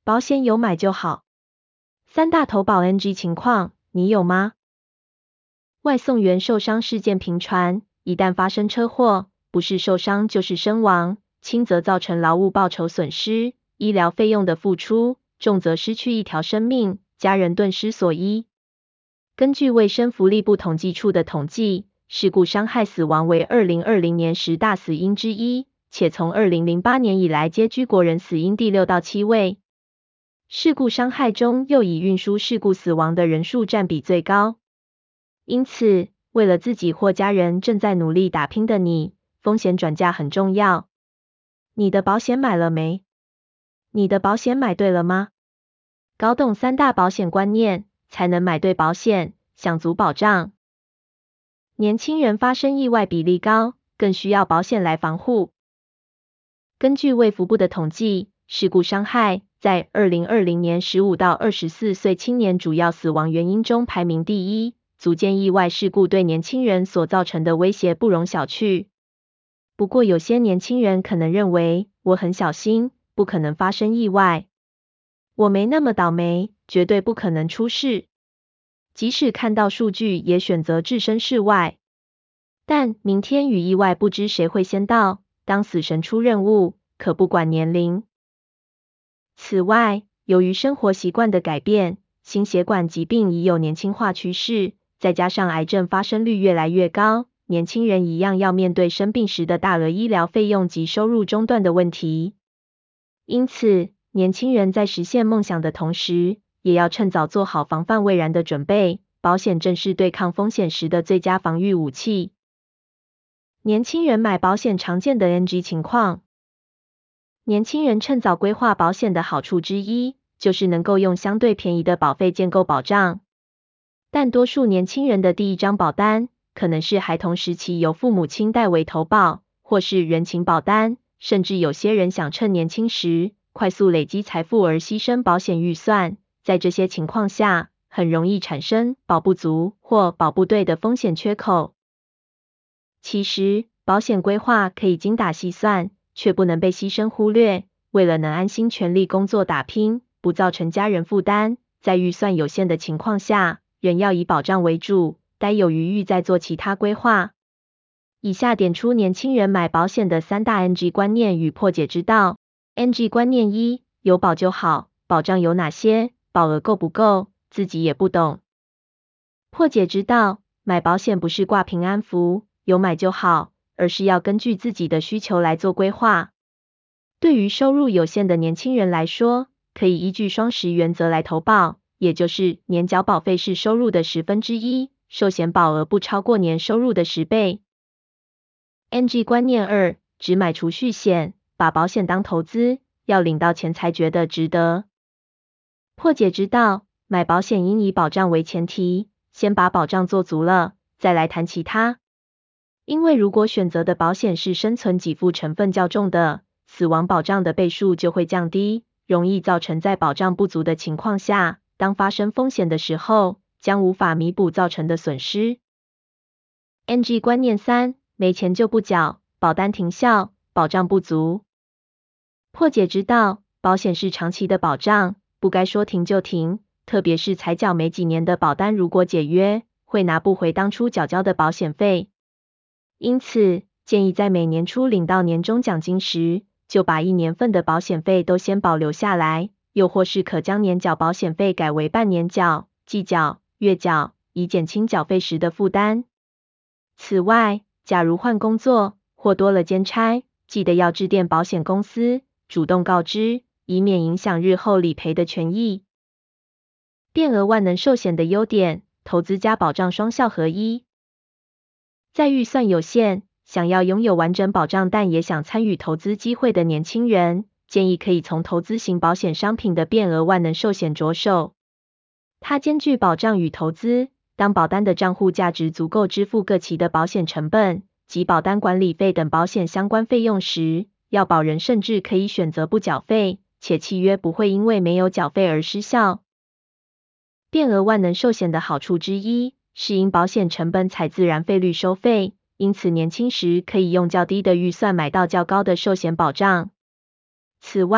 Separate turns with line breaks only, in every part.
保险有买就好。三大投保 NG 情况，你有吗？外送员受伤事件频传，一旦发生车祸，不是受伤就是身亡，轻则造成劳务报酬损失、医疗费用的付出，重则失去一条生命，家人顿失所依。根据卫生福利部统计处的统计，事故伤害死亡为2020年10大死因之一，且从2008年以来皆居国人死因第6到7位。事故伤害中又以运输事故死亡的人数占比最高。因此，为了自己或家人正在努力打拼的你，风险转嫁很重要。你的保险买了没？你的保险买对了吗？搞懂三大保险观念，才能买对保险，享足保障。年轻人发生意外比例高，更需要保险来防护。根据卫福部的统计，事故伤害在2020年15到24岁青年主要死亡原因中排名第一，足见意外事故对年轻人所造成的威胁不容小觑。不过有些年轻人可能认为，我很小心，不可能发生意外。我没那么倒霉，绝对不可能出事。即使看到数据，也选择置身事外。但明天与意外不知谁会先到，当死神出任务，可不管年龄。此外，由于生活习惯的改变，心血管疾病已有年轻化趋势，再加上癌症发生率越来越高，年轻人一样要面对生病时的大额医疗费用及收入中断的问题。因此，年轻人在实现梦想的同时，也要趁早做好防范未然的准备，保险正是对抗风险时的最佳防御武器。年轻人买保险常见的 NG 情况。年轻人趁早规划保险的好处之一，就是能够用相对便宜的保费建构保障。但多数年轻人的第一张保单，可能是孩童时期由父母亲代为投保，或是人情保单，甚至有些人想趁年轻时快速累积财富而牺牲保险预算，在这些情况下，很容易产生保不足或保不对的风险缺口。其实，保险规划可以精打细算，却不能被牺牲忽略。为了能安心全力工作打拼，不造成家人负担，在预算有限的情况下，仍要以保障为主，待有余裕再做其他规划。以下点出年轻人买保险的三大 NG 观念与破解之道。NG 观念1：有保就好，保障有哪些，保额够不够，自己也不懂。破解之道：买保险不是挂平安符，有买就好，而是要根据自己的需求来做规划。对于收入有限的年轻人来说，可以依据双10原则来投保，也就是年缴保费是收入的1/10，寿险保额不超过年收入的10倍。NG 观念2：只买储蓄险，把保险当投资，要领到钱才觉得值得。破解之道：买保险应以保障为前提，先把保障做足了，再来谈其他。因为如果选择的保险是生存给付成分较重的，死亡保障的倍数就会降低，容易造成在保障不足的情况下，当发生风险的时候，将无法弥补造成的损失。NG 观念3：没钱就不缴，保单停效，保障不足。破解之道：保险是长期的保障，不该说停就停，特别是才缴没几年的保单，如果解约，会拿不回当初缴交的保险费。因此，建议在每年初领到年终奖金时，就把1年份的保险费都先保留下来，又或是可将年缴保险费改为半年缴、季缴、月缴，以减轻缴费时的负担。此外，假如换工作或多了兼差，记得要致电保险公司，主动告知，以免影响日后理赔的权益。变额万能寿险的优点，投资加保障双效合一。在预算有限，想要拥有完整保障但也想参与投资机会的年轻人，建议可以从投资型保险商品的变额万能寿险着手。它兼具保障与投资，当保单的账户价值足够支付各期的保险成本及保单管理费等保险相关费用时，要保人甚至可以选择不缴费，且契约不会因为没有缴费而失效。变额万能寿险的好处之一，是因保险成本采自然费率收费，因此年轻时可以用较低的预算买到较高的寿险保障。此外，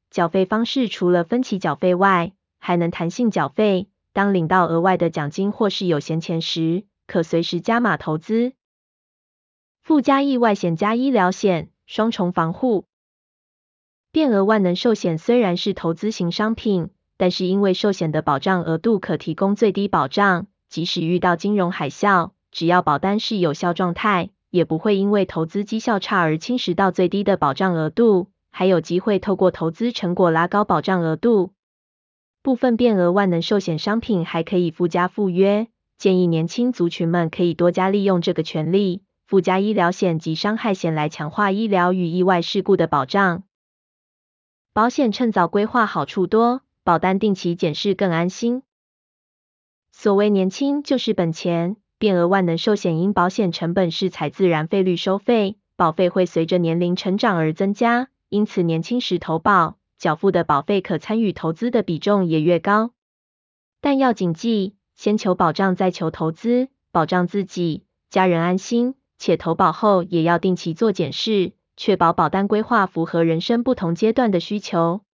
缴费方式除了分期缴费外，还能弹性缴费，当领到额外的奖金或是有闲钱时，可随时加码投资。附加意外险加医疗险，双重防护。变额万能寿险虽然是投资型商品，但是因为寿险的保障额度可提供最低保障，即使遇到金融海啸，只要保单是有效状态，也不会因为投资绩效差而侵蚀到最低的保障额度，还有机会透过投资成果拉高保障额度。部分变额万能寿险商品还可以附加附约，建议年轻族群们可以多加利用这个权利，附加医疗险及伤害险来强化医疗与意外事故的保障。保险趁早规划好处多，保单定期检视更安心。所谓年轻就是本钱，变额万能寿险因保险成本是采自然费率收费，保费会随着年龄成长而增加，因此年轻时投保，缴付的保费可参与投资的比重也越高。但要谨记，先求保障再求投资，保障自己、家人安心，且投保后也要定期做检视，确保保单规划符合人生不同阶段的需求。